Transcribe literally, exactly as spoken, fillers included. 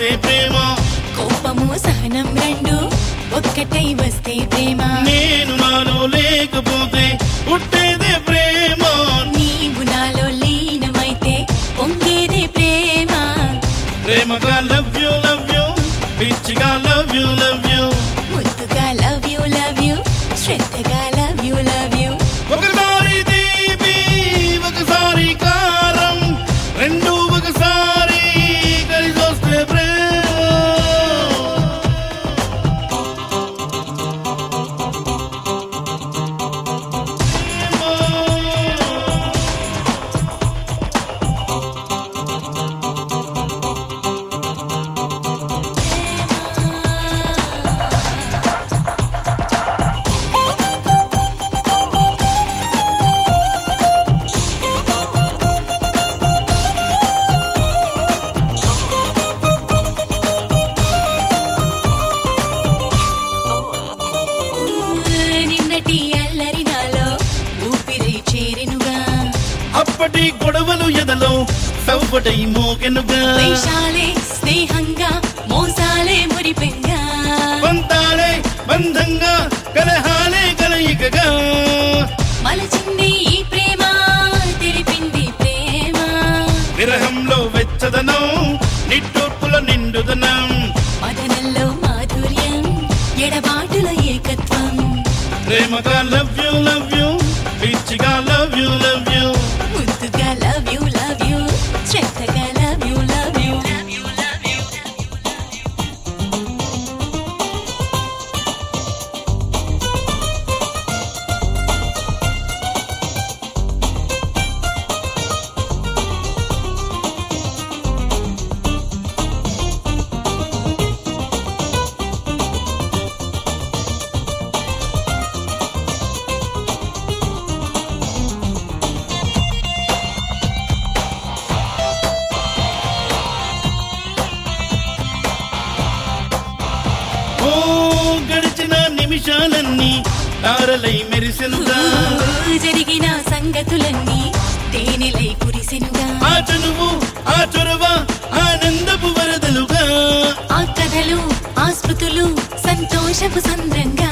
వస్తే ప్రేమ, కోపము సహనం రెండు ఒక్కటై వస్తే ప్రేమ, నేను నాలో లేకపోతే పుట్టేదే ప్రేమ, నీవు నాలో లీనమైతే పొంగేదే ప్రేమ. ప్రేమగా లవ్ యూ లవ్ యూ, పిచ్చిగా లవ్ యూ లవ్ యూ, ముద్దుగా లవ్ యూ లవ్ యూ, శ్రద్ధగా లవ్ యూ లవ్ యూ. ఒకసారి తీపి ఒకసారి కారం, రెండు ఒకసారి కలిసి వస్తే ప్రేమ. నిన్నటి అల్లరి నాలో ఊపిరి చేరెనుగా, అప్పటి గొడవలు ఎదలో సవ్వటై మోగెనుగా, వేషాలే స్నేహంగా మోసాలే మురిపెంగా, పంతాలే బంధంగా కలహాలే కలయికగా, మలచింది ఈ ప్రేమ తెలిపింది ప్రేమ. విరహంలో వెచ్చదనం నిట్టూర్పుల నిండుదనం, మదనంలో మాధుర్యం ఎడబాటులో ఏకత్వం, ప్రేమగా లవ్ యూ లవ్ యూ, పిచ్చిగా లవ్ యూ లవ్ యూ, ముద్దుగా లవ్ యూ లవ్ యూ, శ్రద్ధగా లవ్ యూ లవ్ యూ. ఓ గడిచిన నిమిషాలన్నీ తారలై మెరిసెనుగా, జరిగిన సంగతులన్నీ తేనెలై కురిసెనుగా, ఆ చనువు ఆ చొరవ ఆనందపు వరదలుగా, ఆ కథలు ఆ స్మృతులు సంతోషపు సంద్రంగా,